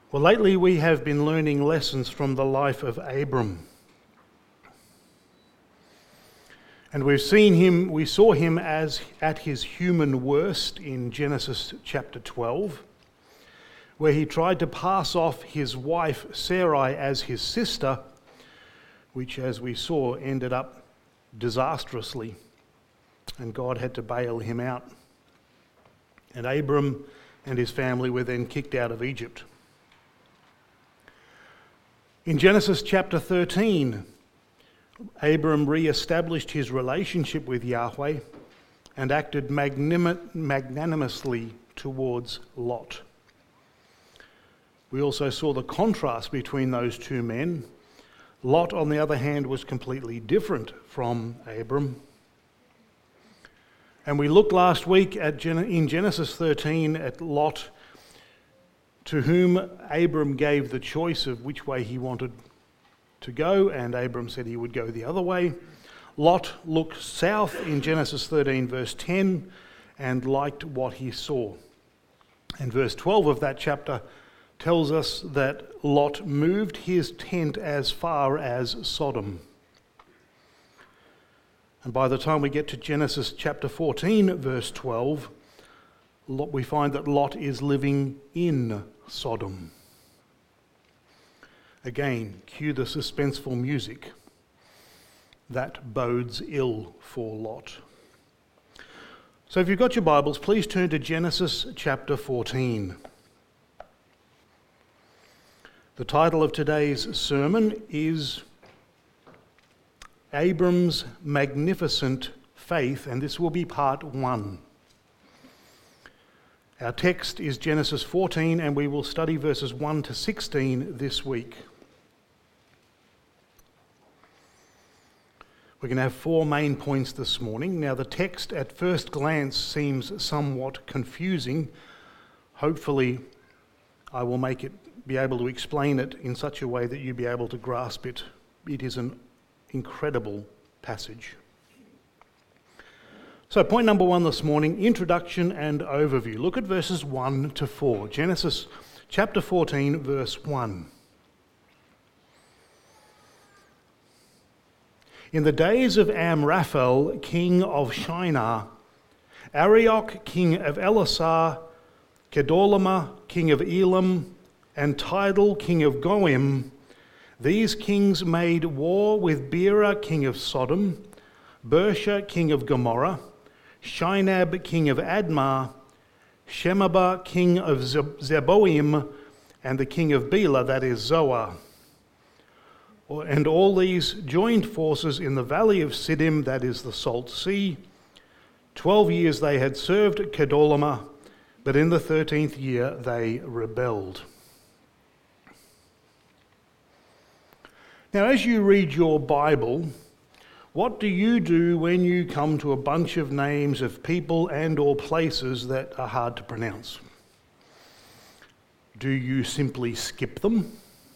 Well, lately we have been learning lessons from the life of Abram. And we saw him as at his human worst in Genesis chapter 12, where he tried to pass off his wife Sarai as his sister, which, as we saw, ended up disastrously, and God had to bail him out. And Abram and his family were then kicked out of Egypt. In Genesis chapter 13, Abram re-established his relationship with Yahweh and acted magnanimously towards Lot. We also saw the contrast between those two men. Lot, on the other hand, was completely different from Abram. And we looked last week in Genesis 13 at Lot, to whom Abram gave the choice of which way he wanted to go, and Abram said he would go the other way. Lot looked south in Genesis 13 verse 10 and liked what he saw. And verse 12 of that chapter tells us that Lot moved his tent as far as Sodom. And by the time we get to Genesis chapter 14 verse 12, we find that Lot is living in Sodom. Again, cue the suspenseful music. That bodes ill for Lot. So if you've got your Bibles, please turn to Genesis chapter 14. The title of today's sermon is Abram's Magnificent Faith, and this will be part 1. Our text is Genesis 14, and we will study verses 1 to 16 this week. We're going to have 4 main points this morning. Now, the text at first glance seems somewhat confusing. Hopefully, I will be able to explain it in such a way that you'll be able to grasp it. It is an incredible passage. So point number 1 this morning, introduction and overview. Look at verses 1 to 4. Genesis chapter 14, verse 1. In the days of Amraphel, king of Shinar, Arioch, king of Elasar, Kedorlaomer, king of Elam, and Tidal, king of Goim, these kings made war with Bera, king of Sodom, Bersha, king of Gomorrah, Shinab, king of Admah, Shemaba, king of Zeboim, and the king of Bela, that is Zoar. And all these joined forces in the valley of Siddim, that is the Salt Sea. 12 years they had served Kedorlaomer, but in the 13th year they rebelled. Now, as you read your Bible, what do you do when you come to a bunch of names of people and or places that are hard to pronounce? Do you simply skip them?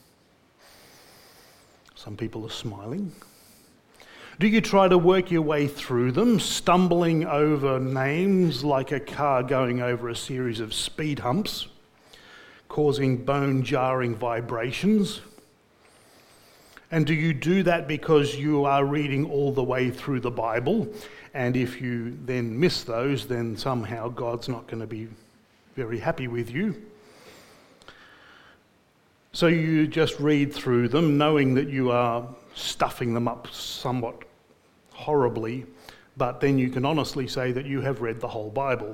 Some people are smiling. Do you try to work your way through them, stumbling over names like a car going over a series of speed humps, causing bone-jarring vibrations? And do you do that because you are reading all the way through the Bible, and if you then miss those, then somehow God's not going to be very happy with you? So you just read through them, knowing that you are stuffing them up somewhat horribly, but then you can honestly say that you have read the whole Bible.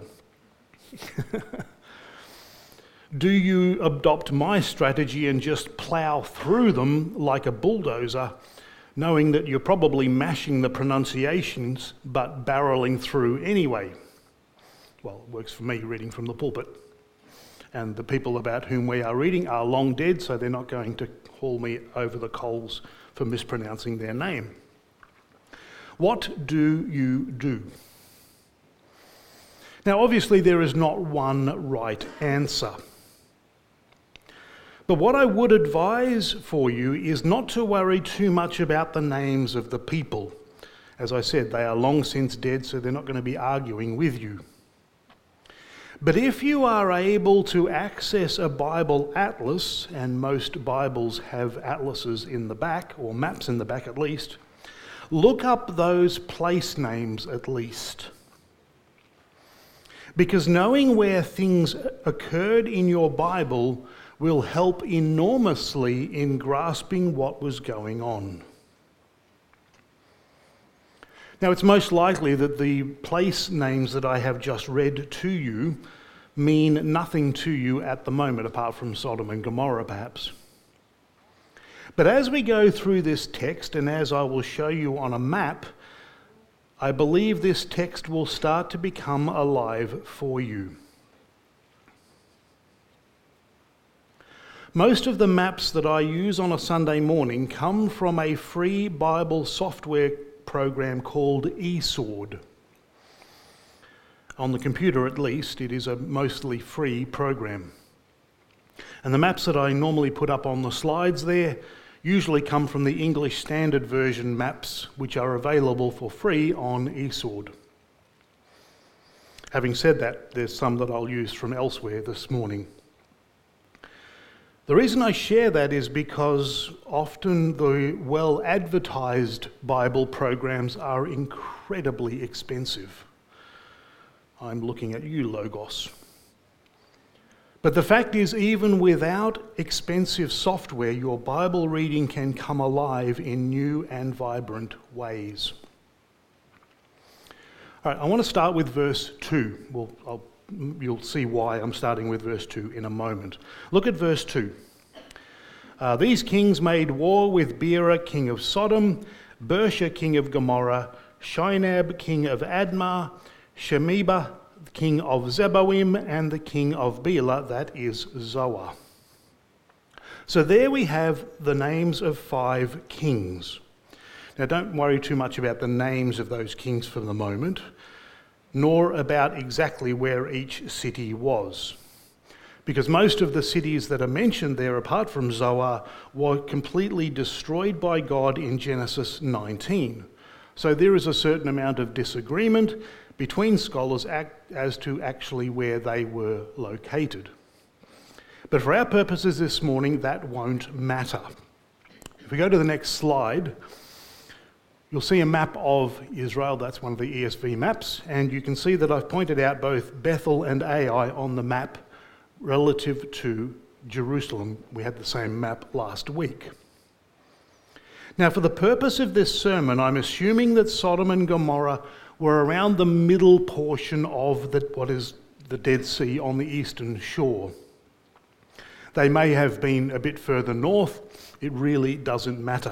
Do you adopt my strategy and just plough through them like a bulldozer, knowing that you're probably mashing the pronunciations but barreling through anyway? Well, it works for me reading from the pulpit. And the people about whom we are reading are long dead, so they're not going to haul me over the coals for mispronouncing their name. What do you do? Now, obviously, there is not one right answer. But what I would advise for you is not to worry too much about the names of the people. As I said, they are long since dead, so they're not going to be arguing with you. But if you are able to access a Bible atlas, and most Bibles have atlases in the back, or maps in the back at least, look up those place names at least. Because knowing where things occurred in your Bible will help enormously in grasping what was going on. Now, it's most likely that the place names that I have just read to you mean nothing to you at the moment, apart from Sodom and Gomorrah, perhaps. But as we go through this text, and as I will show you on a map, I believe this text will start to become alive for you. Most of the maps that I use on a Sunday morning come from a free Bible software program called eSword. On the computer at least, it is a mostly free program. And the maps that I normally put up on the slides there usually come from the English Standard Version maps, which are available for free on eSword. Having said that, there's some that I'll use from elsewhere this morning. The reason I share that is because often the well-advertised Bible programs are incredibly expensive. I'm looking at you, Logos. But the fact is, even without expensive software, your Bible reading can come alive in new and vibrant ways. All right, I want to start with verse 2. You'll see why I'm starting with verse 2 in a moment. Look at verse 2. These kings made war with Bera, king of Sodom, Bersha, king of Gomorrah, Shinab, king of Admah, Shemeba, king of Zeboim, and the king of Bela, that is Zoar. So there we have the names of 5 kings. Now don't worry too much about the names of those kings for the moment, nor about exactly where each city was. Because most of the cities that are mentioned there, apart from Zoar, were completely destroyed by God in Genesis 19. So there is a certain amount of disagreement between scholars as to actually where they were located. But for our purposes this morning, that won't matter. If we go to the next slide, you'll see a map of Israel. That's one of the ESV maps, and you can see that I've pointed out both Bethel and Ai on the map relative to Jerusalem. We had the same map last week. Now, for the purpose of this sermon, I'm assuming that Sodom and Gomorrah were around the middle portion of what is the Dead Sea on the eastern shore. They may have been a bit further north. It really doesn't matter.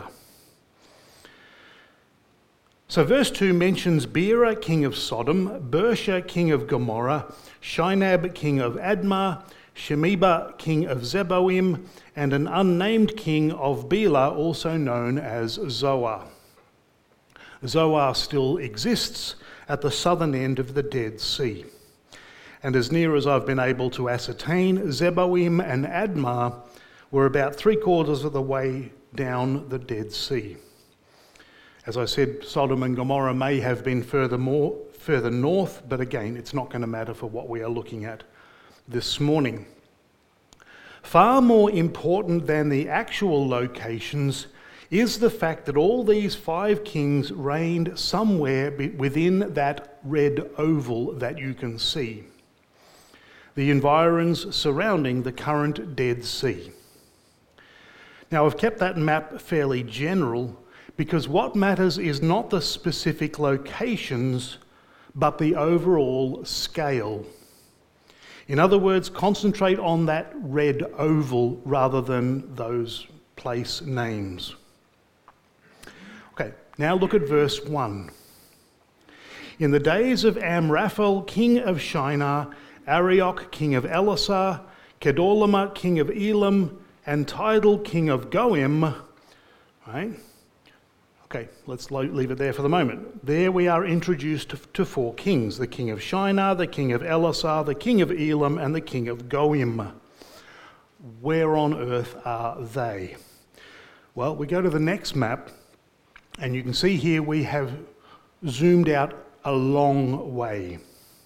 So verse 2 mentions Bera, king of Sodom, Bersha, king of Gomorrah, Shinab, king of Admah, Shemeba, king of Zeboim, and an unnamed king of Bela, also known as Zoar. Zoar still exists at the southern end of the Dead Sea. And as near as I've been able to ascertain, Zeboim and Admah were about 3/4 of the way down the Dead Sea. As I said, Sodom and Gomorrah may have been further north, but again, it's not going to matter for what we are looking at this morning. Far more important than the actual locations is the fact that all these 5 kings reigned somewhere within that red oval that you can see, the environs surrounding the current Dead Sea. Now, I've kept that map fairly general because what matters is not the specific locations, but the overall scale. In other words, concentrate on that red oval rather than those place names. Okay, now look at verse 1. In the days of Amraphel, king of Shinar, Arioch, king of Elasar, Kedorlaomer, king of Elam, and Tidal, king of Goim, right? Okay, let's leave it there for the moment. There we are introduced to 4 kings, the king of Shinar, the king of Elasar, the king of Elam, and the king of Goim. Where on earth are they? Well, we go to the next map, and you can see here we have zoomed out a long way.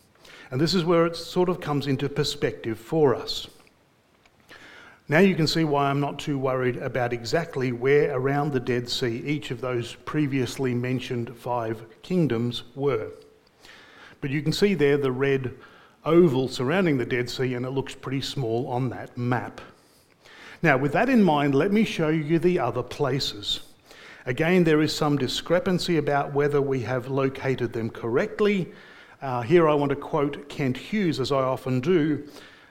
And this is where it sort of comes into perspective for us. Now you can see why I'm not too worried about exactly where around the Dead Sea each of those previously mentioned 5 kingdoms were. But you can see there the red oval surrounding the Dead Sea, and it looks pretty small on that map. Now, with that in mind, let me show you the other places. Again, there is some discrepancy about whether we have located them correctly. Here I want to quote Kent Hughes, as I often do.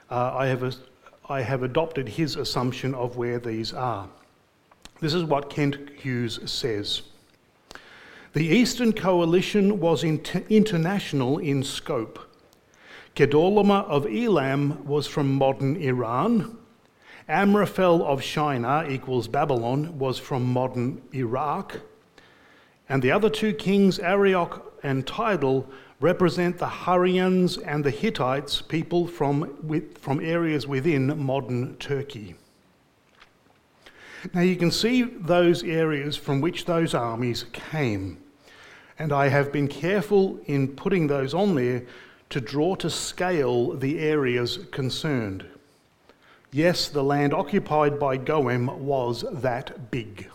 I have adopted his assumption of where these are. This is what Kent Hughes says. The Eastern Coalition was international in scope. Kedorlaomer of Elam was from modern Iran. Amraphel of Shinar equals Babylon was from modern Iraq. And the other 2 kings, Arioch and Tidal, represent the Hurrians and the Hittites, people from areas within modern Turkey. Now you can see those areas from which those armies came, and I have been careful in putting those on there to draw to scale the areas concerned. Yes, the land occupied by Goim was that big.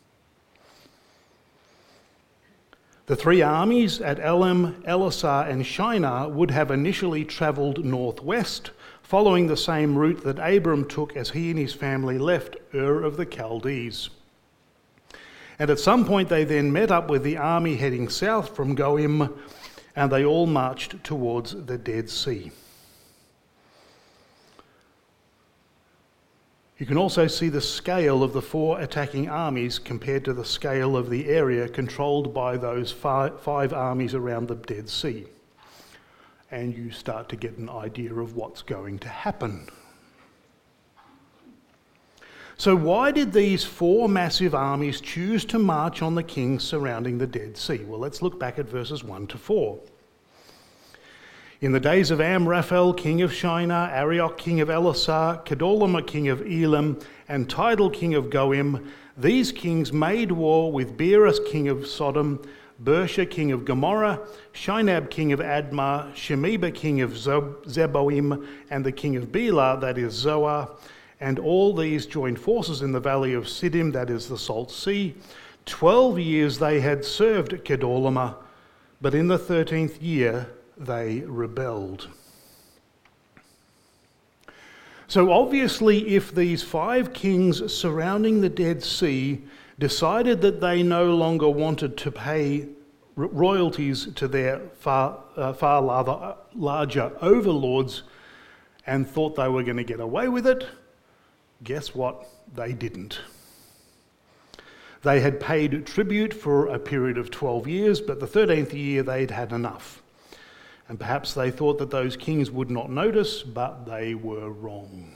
The 3 armies at Elam, Elasar and Shinar would have initially travelled northwest, following the same route that Abram took as he and his family left Ur of the Chaldees. And at some point they then met up with the army heading south from Goim, and they all marched towards the Dead Sea. You can also see the scale of the 4 attacking armies compared to the scale of the area controlled by those 5 armies around the Dead Sea. And you start to get an idea of what's going to happen. So why did these 4 massive armies choose to march on the kings surrounding the Dead Sea? Well, let's look back at verses 1 to 4. In the days of Amraphel, king of Shinar, Arioch, king of Elasar, Kedorlaomer, king of Elam, and Tidal, king of Goim, these kings made war with Beerus, king of Sodom, Bersha, king of Gomorrah, Shinab, king of Admah, Shemeba, king of Zeboim, and the king of Bela, that is Zoar. And all these joined forces in the valley of Siddim, that is the Salt Sea. 12 years they had served Kedorlaomer, but in the 13th year they rebelled. So obviously, if these 5 kings surrounding the Dead Sea decided that they no longer wanted to pay royalties to their far larger overlords and thought they were going to get away with it, guess what? They didn't. They had paid tribute for a period of 12 years, but the 13th year they'd had enough. And perhaps they thought that those kings would not notice, but they were wrong.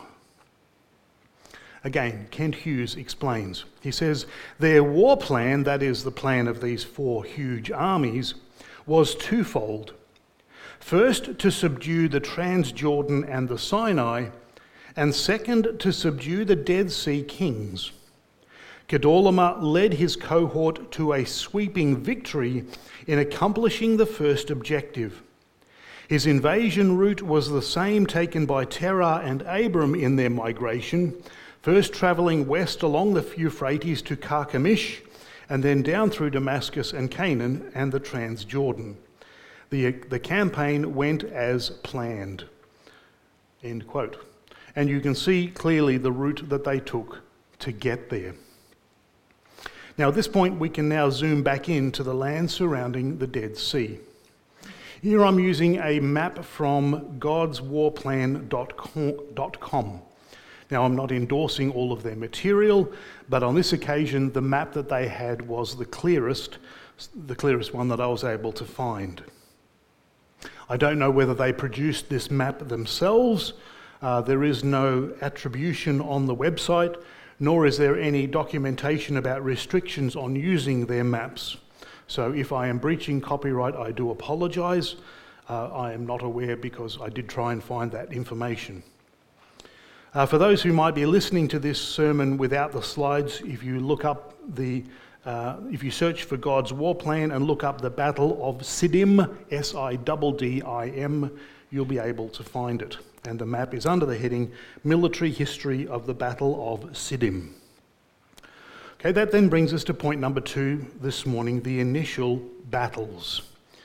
Again, Kent Hughes explains. He says, their war plan, that is the plan of these 4 huge armies, was twofold. First, to subdue the Transjordan and the Sinai, and second, to subdue the Dead Sea kings. Kedorlaomer led his cohort to a sweeping victory in accomplishing the first objective. His invasion route was the same taken by Terah and Abram in their migration, first travelling west along the Euphrates to Carchemish, and then down through Damascus and Canaan and the Transjordan. The campaign went as planned. End quote. And you can see clearly the route that they took to get there. Now at this point we can now zoom back into the land surrounding the Dead Sea. Here I'm using a map from godswarplan.com. Now I'm not endorsing all of their material, but on this occasion the map that they had was the clearest one that I was able to find. I don't know whether they produced this map themselves. There is no attribution on the website, nor is there any documentation about restrictions on using their maps. So if I am breaching copyright, I do apologise. I am not aware because I did try and find that information. For those who might be listening to this sermon without the slides, if you look up if you search for God's War Plan and look up the Battle of Siddim, S-I-D-D-I-M, you'll be able to find it. And the map is under the heading Military History of the Battle of Siddim. Okay, that then brings us to point number 2 this morning, the initial battles.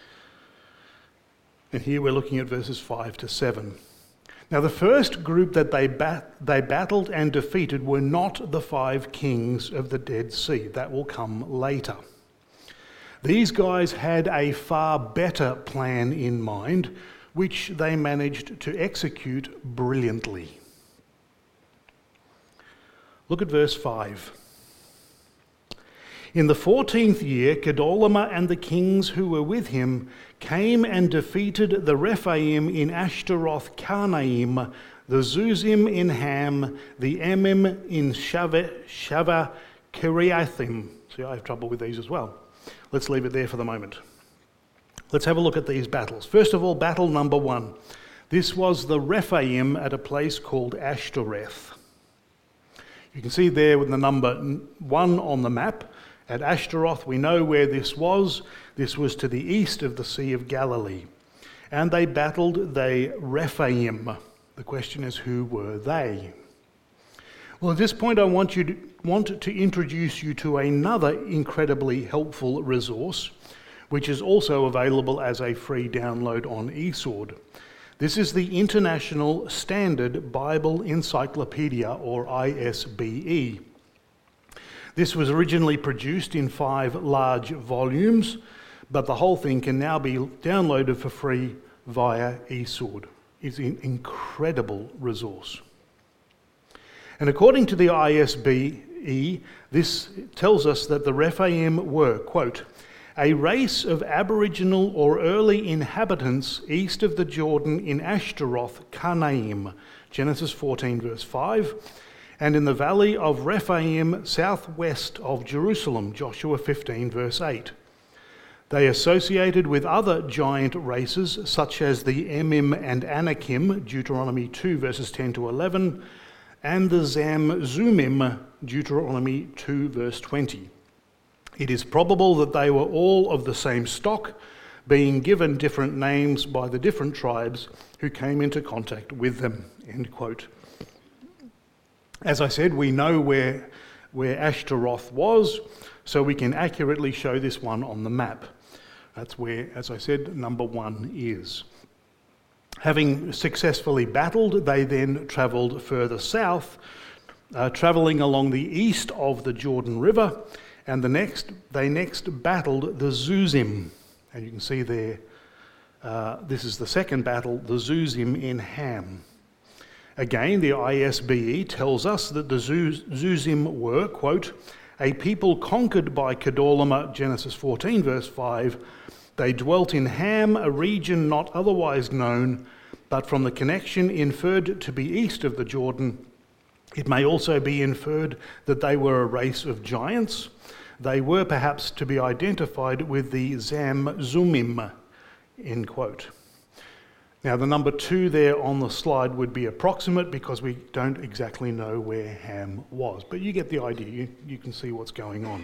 And here we're looking at verses 5 to 7. Now the first group that they battled and defeated were not the 5 kings of the Dead Sea. That will come later. These guys had a far better plan in mind, which they managed to execute brilliantly. Look at verse 5. In the 14th year, Kedorlaomer and the kings who were with him came and defeated the Rephaim in Ashtaroth Karnaim, the Zuzim in Ham, the Emim in Shava Kiriathim. See, I have trouble with these as well. Let's leave it there for the moment. Let's have a look at these battles. First of all, battle number 1. This was the Rephaim at a place called Ashtoreth. You can see there with the number 1 on the map. At Ashtaroth, we know where this was. This was to the east of the Sea of Galilee. And they battled the Rephaim. The question is, who were they? Well, at this point, I want to introduce you to another incredibly helpful resource, which is also available as a free download on eSword. This is the International Standard Bible Encyclopedia, or ISBE. This was originally produced in 5 large volumes, but the whole thing can now be downloaded for free via eSword. It's an incredible resource. And according to the ISBE, this tells us that the Rephaim were, quote, a race of Aboriginal or early inhabitants east of the Jordan in Ashtaroth, Karnaim, Genesis 14 verse 5, and in the valley of Rephaim southwest of Jerusalem, Joshua 15 verse 8. They associated with other giant races such as the Emim and Anakim, Deuteronomy 2 verses 10 to 11, and the Zamzummim, Deuteronomy 2 verse 20. It is probable that they were all of the same stock, being given different names by the different tribes who came into contact with them, end quote. As I said, we know where Ashtaroth was, so we can accurately show this one on the map. That's where, as I said, number 1 is. Having successfully battled, they then travelled further south, travelling along the east of the Jordan River, and they next battled the Zuzim. And you can see there, this is the second battle, the Zuzim in Ham. Again, the ISBE tells us that the Zuzim were, quote, a people conquered by Kedorlaomer, Genesis 14 verse 5. They dwelt in Ham, a region not otherwise known, but from the connection inferred to be east of the Jordan, it may also be inferred that they were a race of giants. They were perhaps to be identified with the Zamzummim, end quote. Now, the number 2 there on the slide would be approximate because we don't exactly know where Ham was. But you get the idea. You can see what's going on.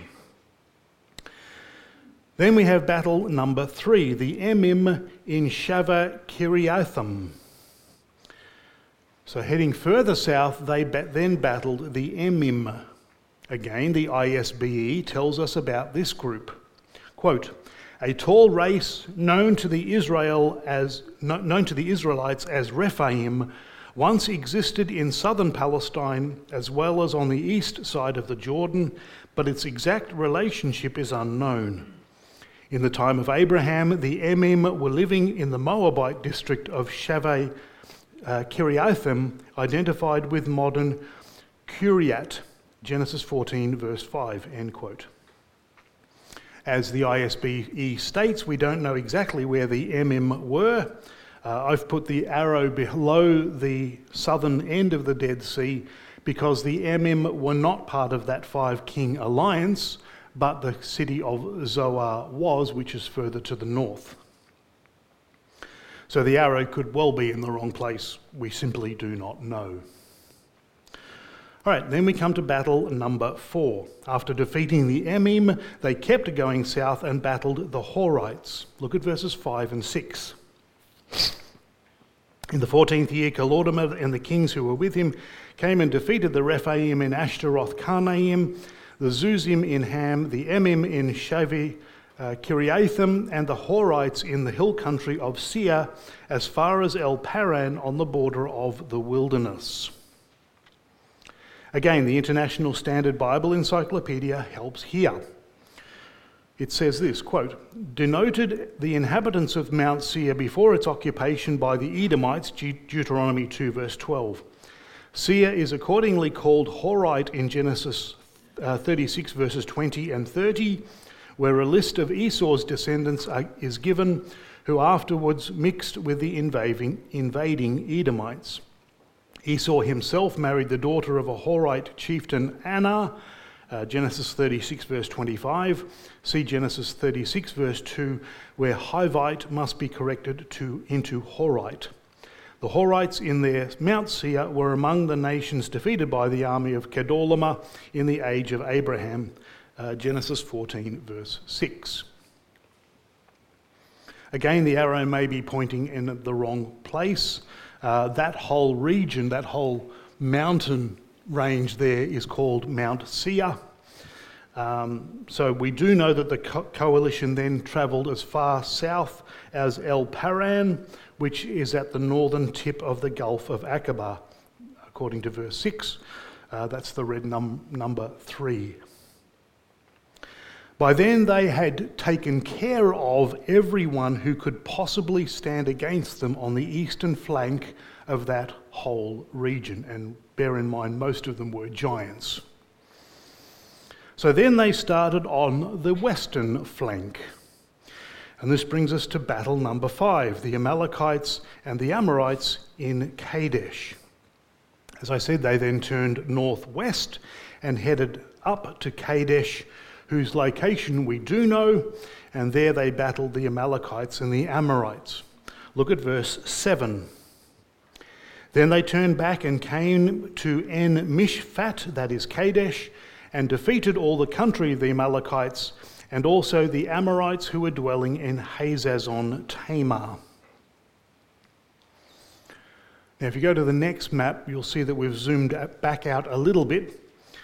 Then we have battle number 3, the Emim in Shava Kiriathim. So heading further south, they then battled the Emim. Again, the ISBE tells us about this group. Quote, a tall race known to the Israelites as Rephaim once existed in southern Palestine as well as on the east side of the Jordan, but its exact relationship is unknown. In the time of Abraham, the Emim were living in the Moabite district of Shaveh Kiriathim, identified with modern Kiryat, Genesis 14 verse 5, end quote. As the ISBE states, we don't know exactly where the Emim were. I've put the arrow below the southern end of the Dead Sea because the Emim were not part of that 5-king alliance, but the city of Zoar was, which is further to the north. So the arrow could well be in the wrong place. We simply do not know. All right, then we come to battle number 4. After defeating the Emim, they kept going south and battled the Horites. Look at verses 5 and 6. In the 14th year, Kedorlaomer and the kings who were with him came and defeated the Rephaim in Ashtaroth Karnaim, the Zuzim in Ham, the Emim in Shavi Kiriathim, and the Horites in the hill country of Seir, as far as El Paran on the border of the wilderness. Again, the International Standard Bible Encyclopedia helps here. It says this, quote, denoted the inhabitants of Mount Seir before its occupation by the Edomites, Deuteronomy 2 verse 12. Seir is accordingly called Horite in Genesis 36 verses 20 and 30, where a list of Esau's descendants is given, who afterwards mixed with the invading Edomites. Esau himself married the daughter of a Horite chieftain, Anah, Genesis 36 verse 25. See Genesis 36 verse 2, where Hivite must be corrected into Horite. The Horites in their Mount Seir were among the nations defeated by the army of Kedorlaomer in the age of Abraham, Genesis 14 verse 6. Again, the arrow may be pointing in the wrong place. That whole region, that whole mountain range there is called Mount Seir. So we do know that the coalition then travelled as far south as El Paran, which is at the northern tip of the Gulf of Aqaba, according to verse 6. That's the red number 3. By then they had taken care of everyone who could possibly stand against them on the eastern flank of that whole region. And bear in mind, most of them were giants. So then they started on the western flank. And this brings us to battle number 5, the Amalekites and the Amorites in Kadesh. As I said, they then turned northwest and headed up to Kadesh, whose location we do know, and there they battled the Amalekites and the Amorites. Look at verse 7. Then they turned back and came to En Mishpat, that is Kadesh, and defeated all the country of the Amalekites, and also the Amorites who were dwelling in Hazazon Tamar. Now if you go to the next map, you'll see that we've zoomed back out a little bit.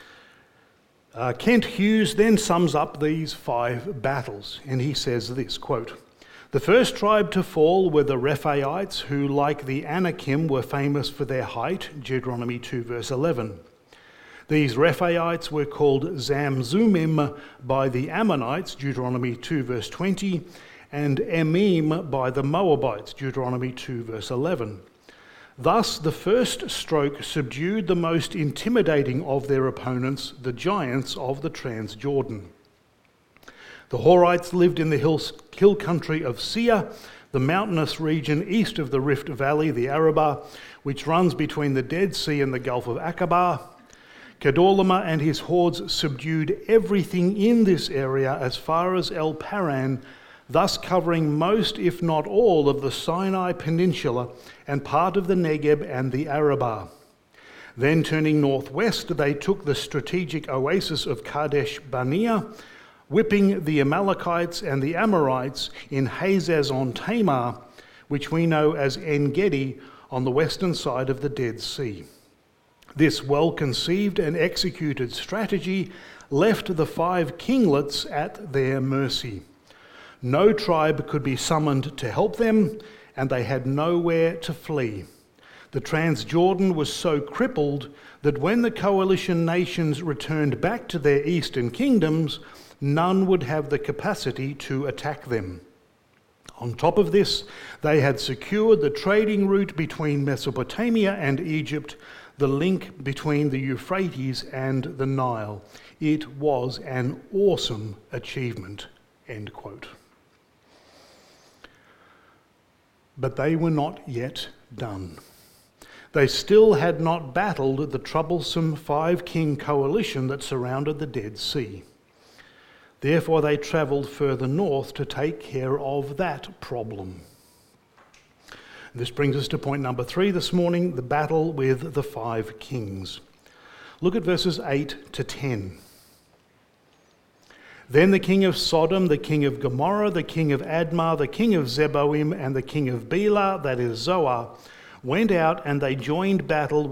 Kent Hughes then sums up these 5 battles, and he says this, quote, the first tribe to fall were the Rephaites, who, like the Anakim, were famous for their height, Deuteronomy 2 verse 11. These Rephaites were called Zamzumim by the Ammonites, Deuteronomy 2 verse 20, and Emim by the Moabites, Deuteronomy 2 verse 11. Thus, the first stroke subdued the most intimidating of their opponents, the giants of the Transjordan. The Horites lived in the hill country of Seir, the mountainous region east of the Rift Valley, the Arabah, which runs between the Dead Sea and the Gulf of Aqaba. Kedorlaomer and his hordes subdued everything in this area as far as El Paran, thus covering most, if not all, of the Sinai Peninsula and part of the Negeb and the Arabah. Then turning northwest, they took the strategic oasis of Kadesh Barnea, whipping the Amalekites and the Amorites in Hazazon Tamar, which we know as En-Gedi, on the western side of the Dead Sea. This well-conceived and executed strategy left the 5 kinglets at their mercy. No tribe could be summoned to help them, and they had nowhere to flee. The Transjordan was so crippled that when the coalition nations returned back to their eastern kingdoms, none would have the capacity to attack them. On top of this, they had secured the trading route between Mesopotamia and Egypt, the link between the Euphrates and the Nile. It was an awesome achievement, end quote. But they were not yet done. They still had not battled the troublesome 5-king coalition that surrounded the Dead Sea. Therefore, they travelled further north to take care of that problem. This brings us to point number 3 this morning, the battle with the 5 kings. Look at verses 8 to 10. Then the king of Sodom, the king of Gomorrah, the king of Admah, the king of Zeboim, and the king of Bela, that is Zoar, went out and they joined battle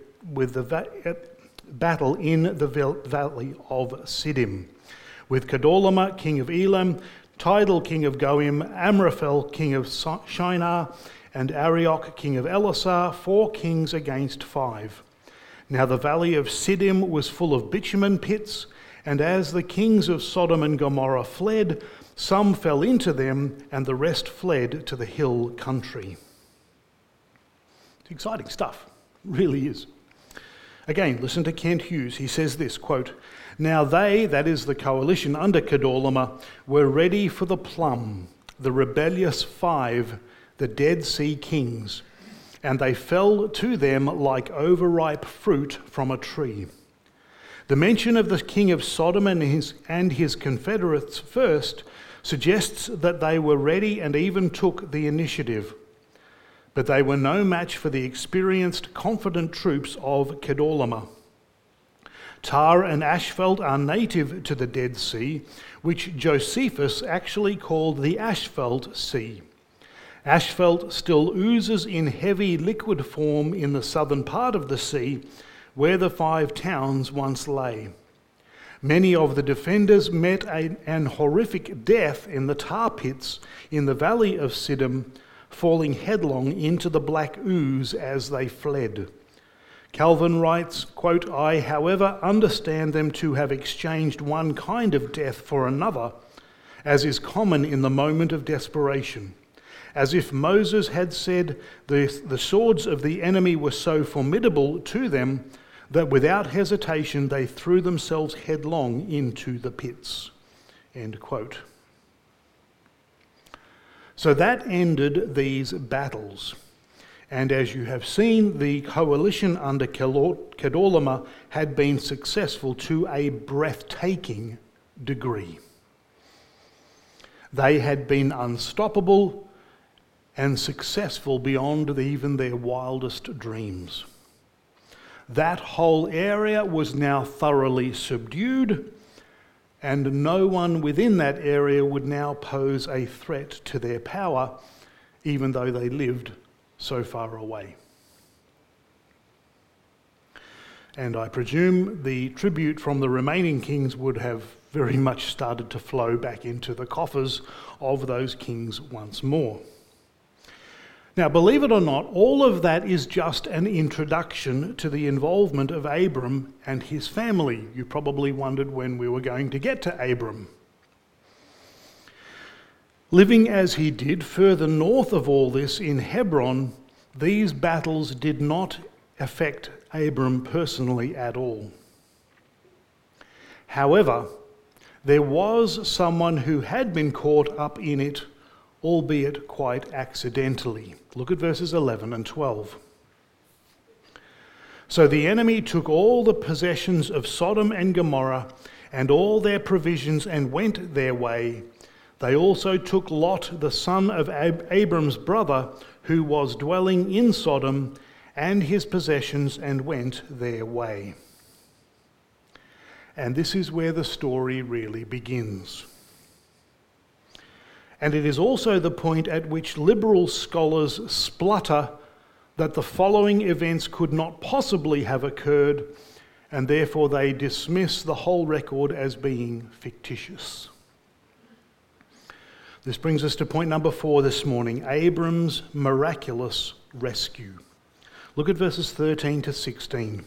battle in the valley of Siddim, with Kedorlaomer, king of Elam, Tidal, king of Goim, Amraphel, king of Shinar, and Arioch, king of Elasar, 4 kings against 5. Now the valley of Siddim was full of bitumen pits, and as the kings of Sodom and Gomorrah fled, some fell into them, and the rest fled to the hill country. It's exciting stuff, it really is. Again, listen to Kent Hughes. He says this, quote, "Now they," that is the coalition under Kedorlaomer, "were ready for the plum, the rebellious 5, the Dead Sea kings, and they fell to them like overripe fruit from a tree." The mention of the king of Sodom and his confederates first suggests that they were ready and even took the initiative. But they were no match for the experienced, confident troops of Kedorlaomer. Tar and Ashfeld are native to the Dead Sea, which Josephus actually called the Asphalt Sea. Asphalt still oozes in heavy liquid form in the southern part of the sea, where the 5 towns once lay. Many of the defenders met an horrific death in the tar pits in the valley of Siddim, falling headlong into the black ooze as they fled. Calvin writes, quote, "I, however, understand them to have exchanged one kind of death for another, as is common in the moment of desperation. As if Moses had said, the swords of the enemy were so formidable to them that without hesitation they threw themselves headlong into the pits." End quote. So that ended these battles. And as you have seen, the coalition under Kedorlaomer had been successful to a breathtaking degree. They had been unstoppable and successful beyond even their wildest dreams. That whole area was now thoroughly subdued, and no one within that area would now pose a threat to their power, even though they lived so far away. And I presume the tribute from the remaining kings would have very much started to flow back into the coffers of those kings once more. Now, believe it or not, all of that is just an introduction to the involvement of Abram and his family. You probably wondered when we were going to get to Abram. Living as he did further north of all this in Hebron, these battles did not affect Abram personally at all. However, there was someone who had been caught up in it, albeit quite accidentally. Look at verses 11 and 12. "So the enemy took all the possessions of Sodom and Gomorrah and all their provisions and went their way. They also took Lot, the son of Abram's brother, who was dwelling in Sodom, and his possessions and went their way." And this is where the story really begins. And it is also the point at which liberal scholars splutter that the following events could not possibly have occurred, and therefore they dismiss the whole record as being fictitious. This brings us to point number 4 this morning, Abram's miraculous rescue. Look at verses 13 to 16.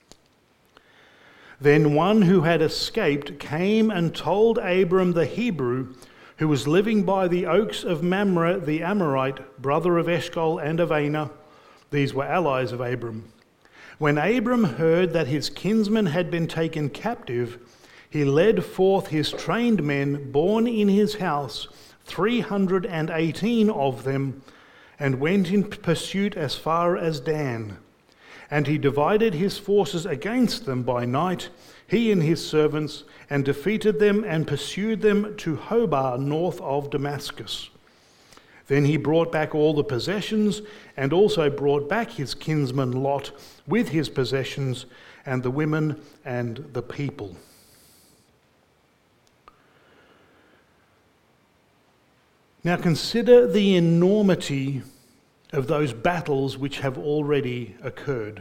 "Then one who had escaped came and told Abram the Hebrew, who was living by the oaks of Mamre the Amorite, brother of Eshcol and of Aner." These were allies of Abram. "When Abram heard that his kinsman had been taken captive, he led forth his trained men born in his house, 318 of them, and went in pursuit as far as Dan. And he divided his forces against them by night, he and his servants, and defeated them and pursued them to Hobah north of Damascus. Then he brought back all the possessions, and also brought back his kinsman Lot with his possessions, and the women and the people." Now consider the enormity of those battles which have already occurred.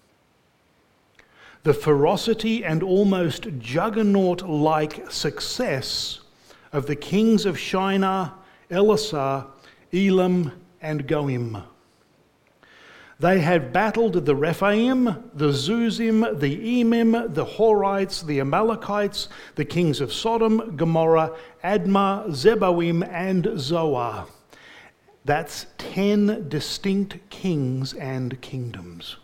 The ferocity and almost juggernaut-like success of the kings of Shinar, Elasar, Elam, and Goim. They had battled the Rephaim, the Zuzim, the Emim, the Horites, the Amalekites, the kings of Sodom, Gomorrah, Admah, Zeboim, and Zoar. That's 10 distinct kings and kingdoms.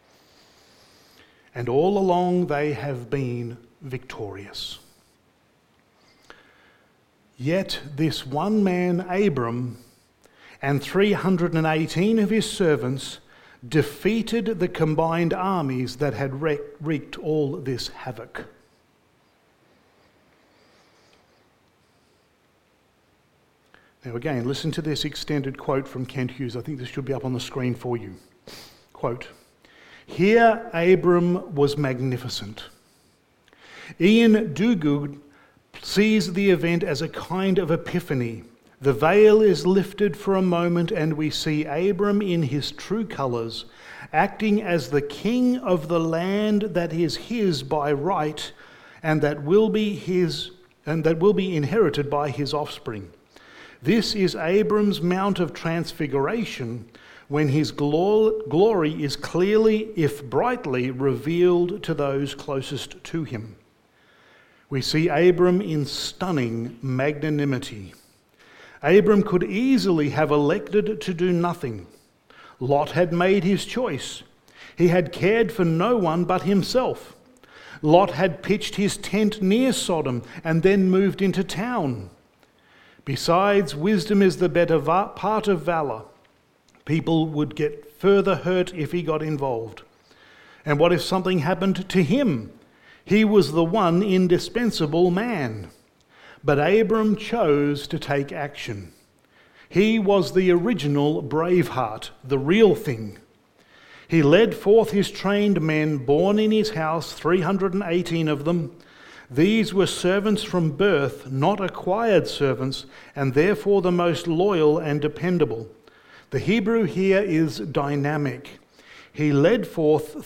And all along they have been victorious. Yet this one man, Abram, and 318 of his servants defeated the combined armies that had wreaked all this havoc. Now again, listen to this extended quote from Kent Hughes. I think this should be up on the screen for you. Quote, "Here Abram was magnificent. Ian Duguid sees the event as a kind of epiphany. The veil is lifted for a moment and we see Abram in his true colours, acting as the king of the land that is his by right and that will be inherited by his offspring. This is Abram's Mount of Transfiguration, when his glory is clearly, if brightly, revealed to those closest to him. We see Abram in stunning magnanimity. Abram could easily have elected to do nothing. Lot had made his choice. He had cared for no one but himself. Lot had pitched his tent near Sodom and then moved into town. Besides, wisdom is the better part of valor. People would get further hurt if he got involved. And what if something happened to him? He was the one indispensable man. But Abram chose to take action. He was the original Braveheart, the real thing. He led forth his trained men, born in his house, 318 of them. These were servants from birth, not acquired servants, and therefore the most loyal and dependable. The Hebrew here is dynamic. He led forth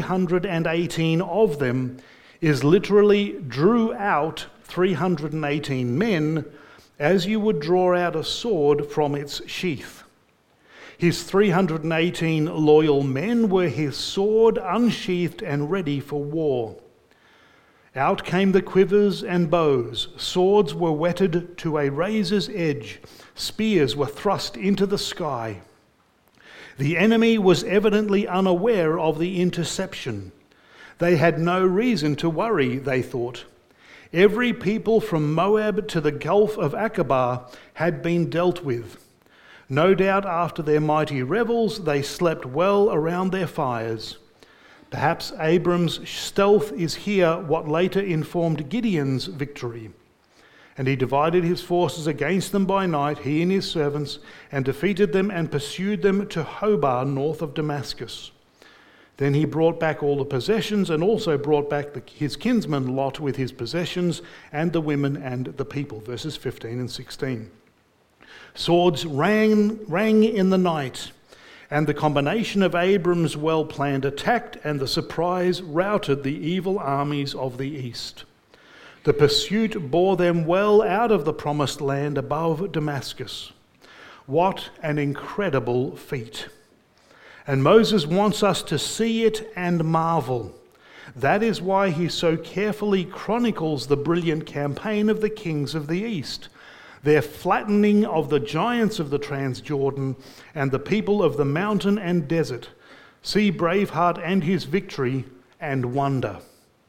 318 of them, is literally drew out 318 men, as you would draw out a sword from its sheath. His 318 loyal men were his sword unsheathed and ready for war. Out came the quivers and bows. Swords were whetted to a razor's edge. Spears were thrust into the sky. The enemy was evidently unaware of the interception. They had no reason to worry, they thought. Every people from Moab to the Gulf of Aqaba had been dealt with. No doubt after their mighty revels, they slept well around their fires. Perhaps Abram's stealth is here what later informed Gideon's victory. And he divided his forces against them by night, he and his servants, and defeated them and pursued them to Hobah, north of Damascus. Then he brought back all the possessions and also brought back his kinsman Lot with his possessions and the women and the people. Verses 15 and 16. Swords rang in the night, and the combination of Abram's well-planned attack and the surprise routed the evil armies of the east. The pursuit bore them well out of the promised land above Damascus. What an incredible feat! And Moses wants us to see it and marvel. That is why he so carefully chronicles the brilliant campaign of the kings of the east, their flattening of the giants of the Transjordan and the people of the mountain and desert. See Braveheart and his victory and wonder.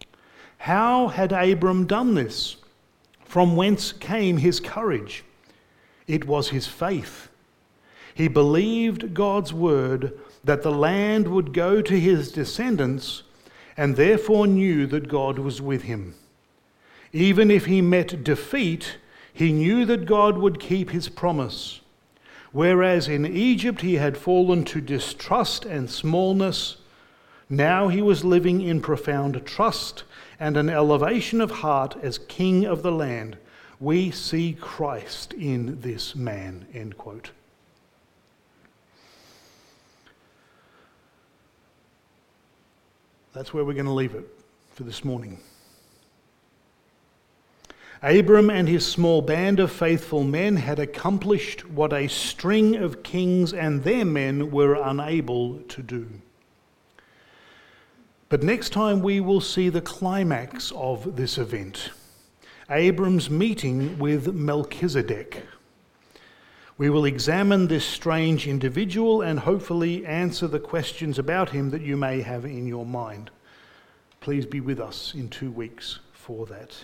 How had Abram done this? From whence came his courage? It was his faith. He believed God's word that the land would go to his descendants, and therefore knew that God was with him. Even if he met defeat, he knew that God would keep his promise. Whereas in Egypt he had fallen to distrust and smallness, now he was living in profound trust and an elevation of heart as king of the land. We see Christ in this man, end quote. That's where we're going to leave it for this morning. Abram and his small band of faithful men had accomplished what a string of kings and their men were unable to do. But next time we will see the climax of this event, Abram's meeting with Melchizedek. We will examine this strange individual and hopefully answer the questions about him that you may have in your mind. Please be with us in 2 weeks for that.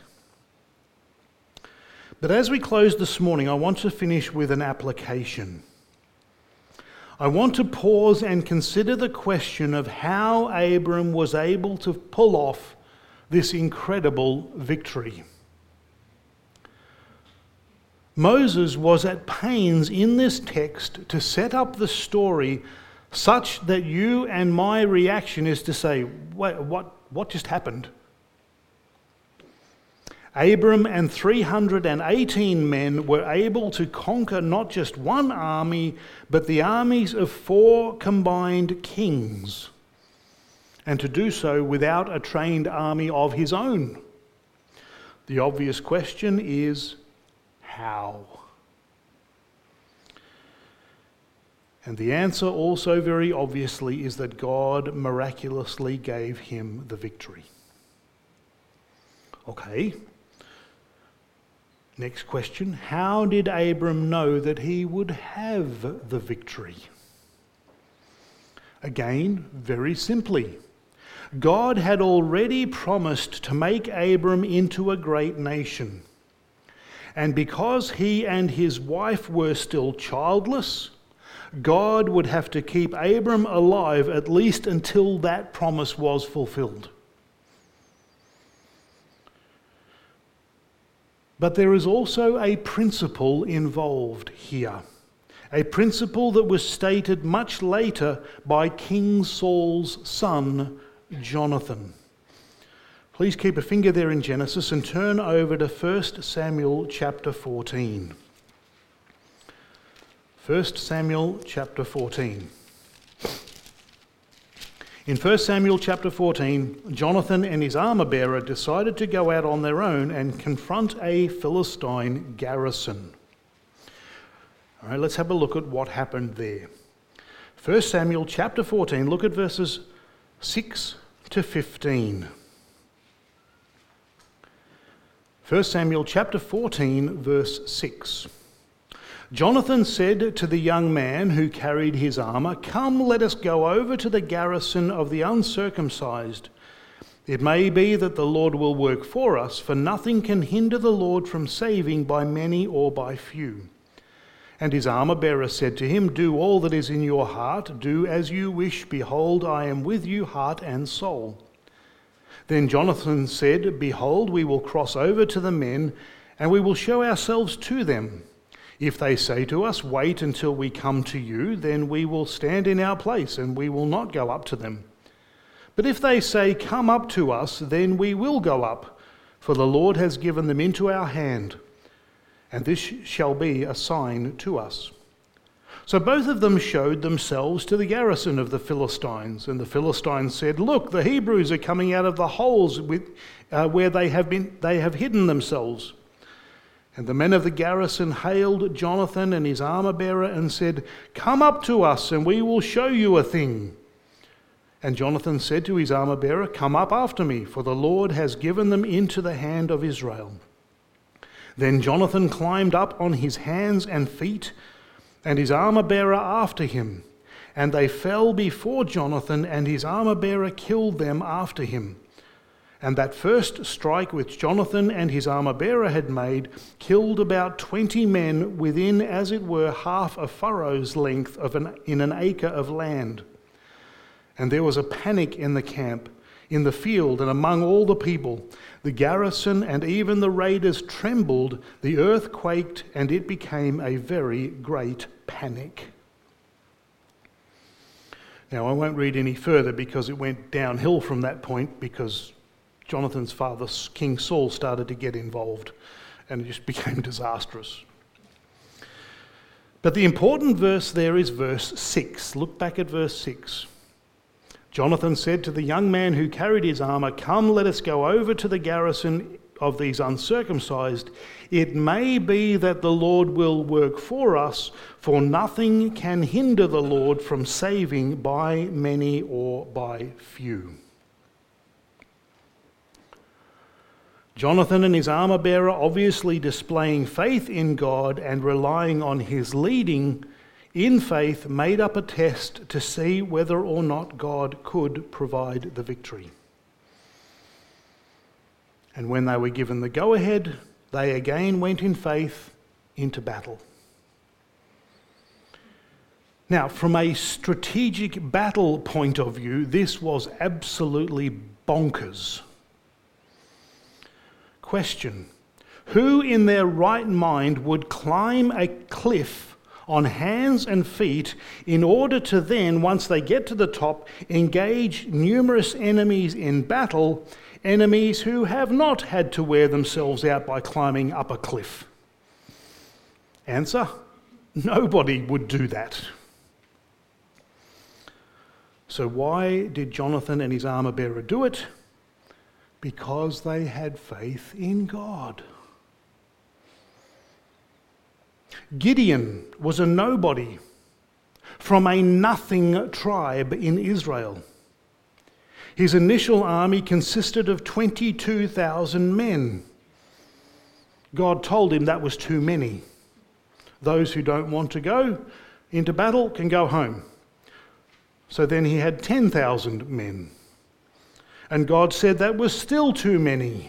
But as we close this morning, I want to finish with an application. I want to pause and consider the question of how Abram was able to pull off this incredible victory. Moses was at pains in this text to set up the story such that you and my reaction is to say, wait, what just happened? Abram and 318 men were able to conquer not just one army, but the armies of 4 combined kings, and to do so without a trained army of his own. The obvious question is, how? And the answer also very obviously is that God miraculously gave him the victory. Okay. Next question, how did Abram know that he would have the victory? Again, very simply, God had already promised to make Abram into a great nation. And because he and his wife were still childless, God would have to keep Abram alive at least until that promise was fulfilled. But there is also a principle involved here, a principle that was stated much later by King Saul's son, Jonathan. Please keep a finger there in Genesis and turn over to 1 Samuel chapter 14. 1 Samuel chapter 14. In 1 Samuel chapter 14, Jonathan and his armor-bearer decided to go out on their own and confront a Philistine garrison. All right, let's have a look at what happened there. 1 Samuel chapter 14, look at verses 6 to 15. 1 Samuel chapter 14, verse 6. Jonathan said to the young man who carried his armor, "Come, let us go over to the garrison of the uncircumcised. It may be that the Lord will work for us, for nothing can hinder the Lord from saving by many or by few." And his armor-bearer said to him, "Do all that is in your heart, do as you wish. Behold, I am with you, heart and soul." Then Jonathan said, "Behold, we will cross over to the men, and we will show ourselves to them. If they say to us, 'Wait until we come to you,' then we will stand in our place, and we will not go up to them. But if they say, 'Come up to us,' then we will go up, for the Lord has given them into our hand, and this shall be a sign to us." So both of them showed themselves to the garrison of the Philistines, and the Philistines said, "Look, the Hebrews are coming out of the holes where they have hidden themselves." And the men of the garrison hailed Jonathan and his armor-bearer and said, "Come up to us, and we will show you a thing." And Jonathan said to his armor-bearer, "Come up after me, for the Lord has given them into the hand of Israel." Then Jonathan climbed up on his hands and feet, and his armor-bearer after him. And they fell before Jonathan, and his armor-bearer killed them after him. And that first strike which Jonathan and his armor-bearer had made killed about 20 men within, as it were, half a furrow's length in an acre of land. And there was a panic in the camp, in the field, and among all the people. The garrison and even the raiders trembled, the earth quaked, and it became a very great panic. Now, I won't read any further because it went downhill from that point, because Jonathan's father, King Saul, started to get involved, and it just became disastrous. But the important verse there is verse 6. Look back at verse 6. Jonathan said to the young man who carried his armour, "Come, let us go over to the garrison of these uncircumcised. It may be that the Lord will work for us, for nothing can hinder the Lord from saving by many or by few." Jonathan and his armour bearer, obviously displaying faith in God and relying on his leading in faith, made up a test to see whether or not God could provide the victory. And when they were given the go-ahead, they again went in faith into battle. Now, from a strategic battle point of view, this was absolutely bonkers. Question: who in their right mind would climb a cliff on hands and feet in order to then, once they get to the top, engage numerous enemies in battle, enemies who have not had to wear themselves out by climbing up a cliff? Answer: nobody would do that. So why did Jonathan and his armour bearer do it? Because they had faith in God. Gideon was a nobody from a nothing tribe in Israel. His initial army consisted of 22,000 men. God told him that was too many. Those who don't want to go into battle can go home. So then he had 10,000 men. And God said that was still too many.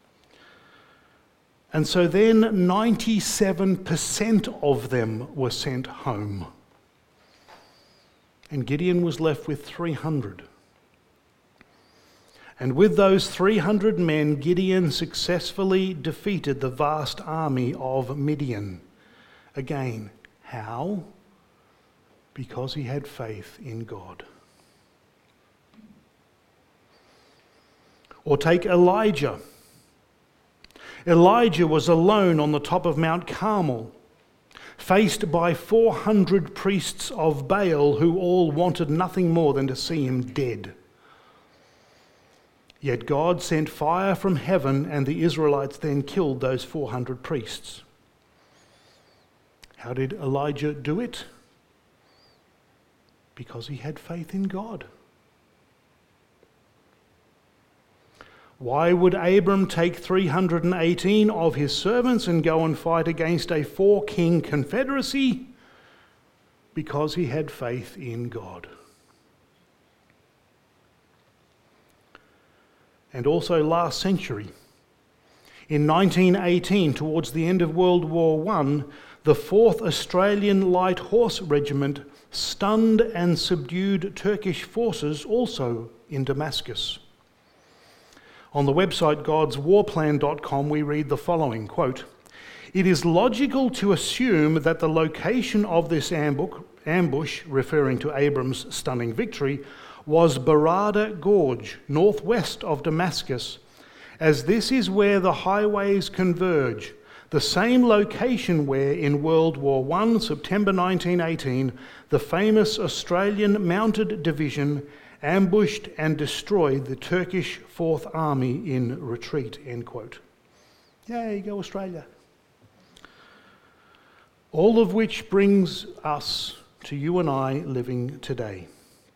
And so then 97% of them were sent home. And Gideon was left with 300. And with those 300 men, Gideon successfully defeated the vast army of Midian. Again, how? Because he had faith in God. Or take Elijah. Elijah was alone on the top of Mount Carmel, faced by 400 priests of Baal who all wanted nothing more than to see him dead. Yet God sent fire from heaven, and the Israelites then killed those 400 priests. How did Elijah do it? Because he had faith in God. Why would Abram take 318 of his servants and go and fight against a 4-king confederacy? Because he had faith in God. And also last century, in 1918, towards the end of World War I, the 4th Australian Light Horse Regiment stunned and subdued Turkish forces also in Damascus. On the website godswarplan.com we read the following, quote, "It is logical to assume that the location of this ambush, referring to Abram's stunning victory, was Barada Gorge, northwest of Damascus, as this is where the highways converge, the same location where in World War I, September 1918, the famous Australian Mounted Division ambushed and destroyed the Turkish 4th Army in retreat," end quote. Yay, go Australia. All of which brings us to you and I living today.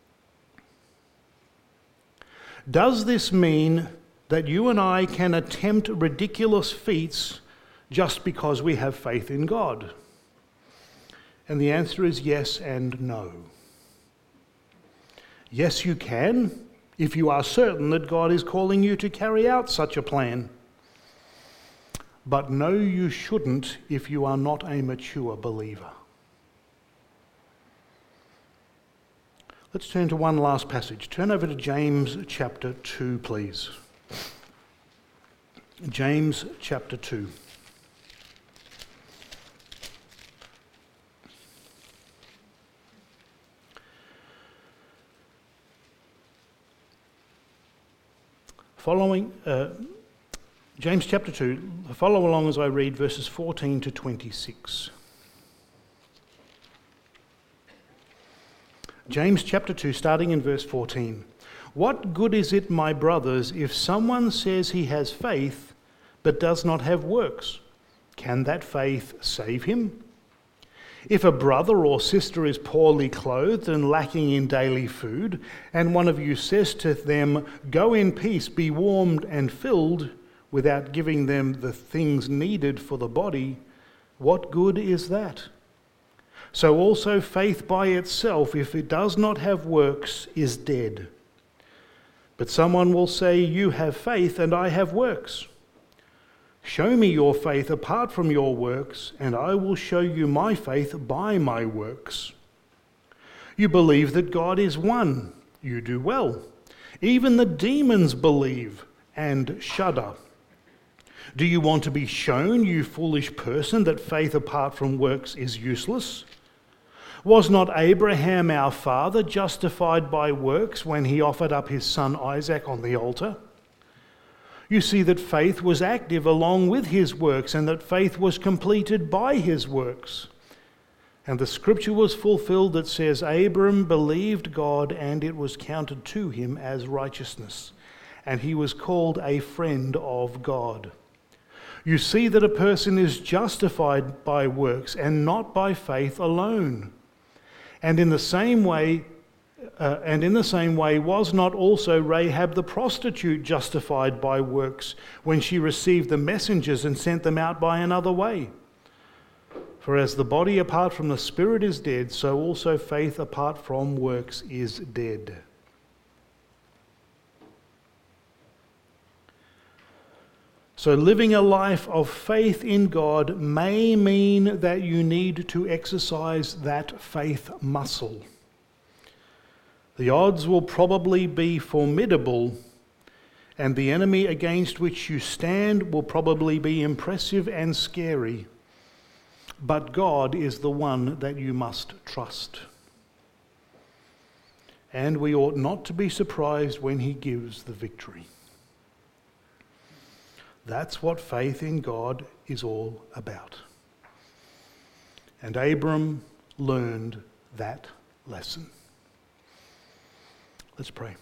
Does this mean that you and I can attempt ridiculous feats just because we have faith in God? And the answer is yes and no. Yes, you can, if you are certain that God is calling you to carry out such a plan. But no, you shouldn't if you are not a mature believer. Let's turn to one last passage. Turn over to James chapter 2, please. James chapter 2. James chapter 2, follow along as I read verses 14 to 26. James chapter 2, starting in verse 14. What good is it, my brothers, if someone says he has faith but does not have works? Can that faith save him? If a brother or sister is poorly clothed and lacking in daily food, and one of you says to them, "Go in peace, be warmed and filled," without giving them the things needed for the body, what good is that? So also faith by itself, if it does not have works, is dead. But someone will say, "You have faith and I have works." Show me your faith apart from your works, and I will show you my faith by my works. You believe that God is one. You do well. Even the demons believe and shudder. Do you want to be shown, you foolish person, that faith apart from works is useless? Was not Abraham our father justified by works when he offered up his son Isaac on the altar? You see that faith was active along with his works, and that faith was completed by his works. And the scripture was fulfilled that says, Abram believed God, and it was counted to him as righteousness, and he was called a friend of God. You see that a person is justified by works and not by faith alone. And in the same way, was not also Rahab the prostitute justified by works when she received the messengers and sent them out by another way? For as the body apart from the spirit is dead, so also faith apart from works is dead. So living a life of faith in God may mean that you need to exercise that faith muscle. The odds will probably be formidable, and the enemy against which you stand will probably be impressive and scary. But God is the one that you must trust. And we ought not to be surprised when he gives the victory. That's what faith in God is all about. And Abram learned that lesson. Let's pray.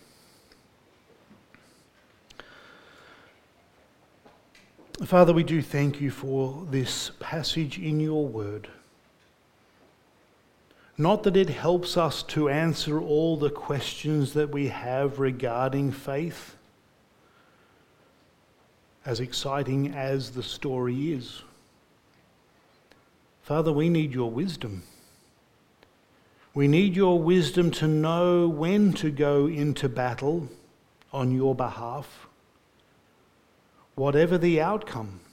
Father, we do thank you for this passage in your word. Not that it helps us to answer all the questions that we have regarding faith, as exciting as the story is. Father, we need your wisdom. We need your wisdom to know when to go into battle on your behalf, whatever the outcome.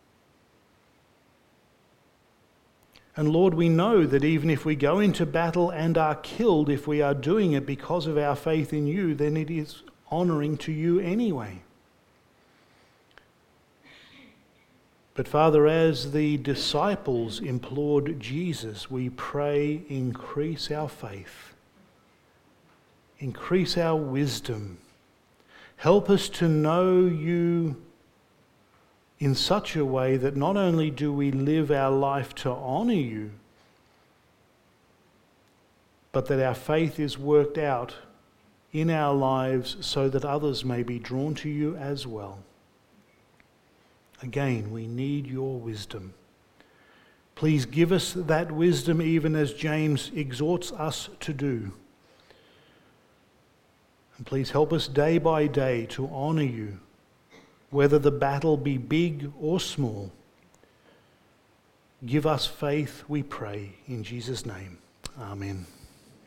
And Lord, we know that even if we go into battle and are killed, if we are doing it because of our faith in you, then it is honouring to you anyway. But Father, as the disciples implored Jesus, we pray, increase our faith, increase our wisdom. Help us to know you in such a way that not only do we live our life to honour you, but that our faith is worked out in our lives so that others may be drawn to you as well. Again, we need your wisdom. Please give us that wisdom even as James exhorts us to do. And please help us day by day to honour you, whether the battle be big or small. Give us faith, we pray, in Jesus' name. Amen.